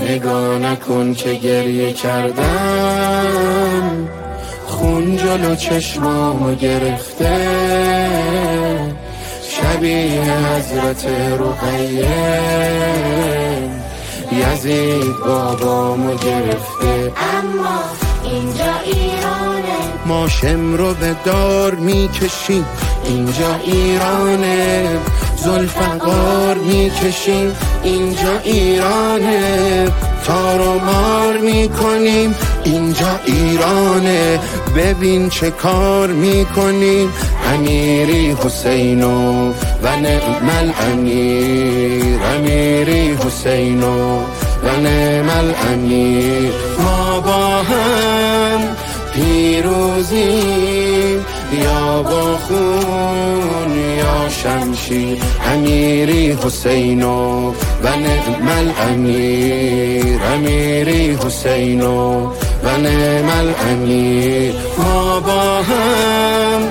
نگاه نکن که گریه کردم، خون جلو چشمامو گرفته، شبیه حضرت رقیه یزید بابامو گرفته. اما اینجا ایرانه، ما شمرو به دار میکشیم، اینجا ایرانه، ذوالفقار میکشیم، اینجا ایرانه، تار و مار میکنیم، اینجا ایرانه، ببین چه کار میکنیم، امیری حسینو و نعم الامیر، امیری حسینو و نعم الامیر. ما با هم پیروزیم، یا با خون یا شمشیر، امیری حسینو و نعم الامیر، امیری حسینو و نعم الامیر. ما با هم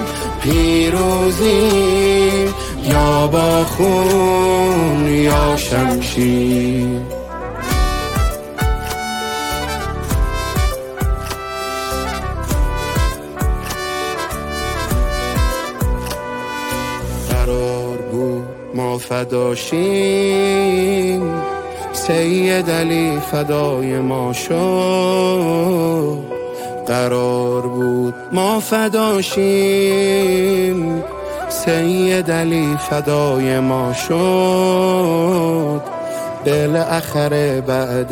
پیروزیم، یا با خون یا شمشیر. قرار بود ما فداشیم، سید علی فدای ما شد. قرار بود ما فداشیم، سید علی فدای ما شد. بالاخره بعد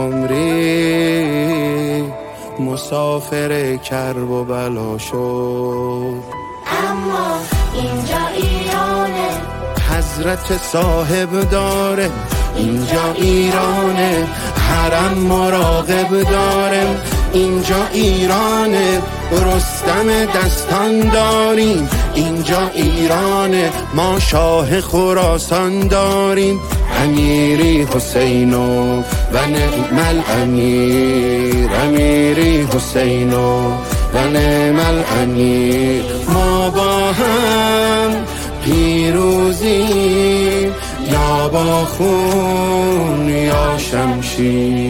عمری مسافر کرب و بلا شد. اما اینجا ایرانه، حضرت صاحب داره، اینجا ایرانه، حرم مراقب داره، اینجا ایرانه، رستم دستان داریم، اینجا ایرانه، ما شاه خراسان داریم، امیری حسینو و نعم الامیر، امیری حسینو و نعم الامیر. ما با هم پیروزیم، یا با خون یا شمشیر.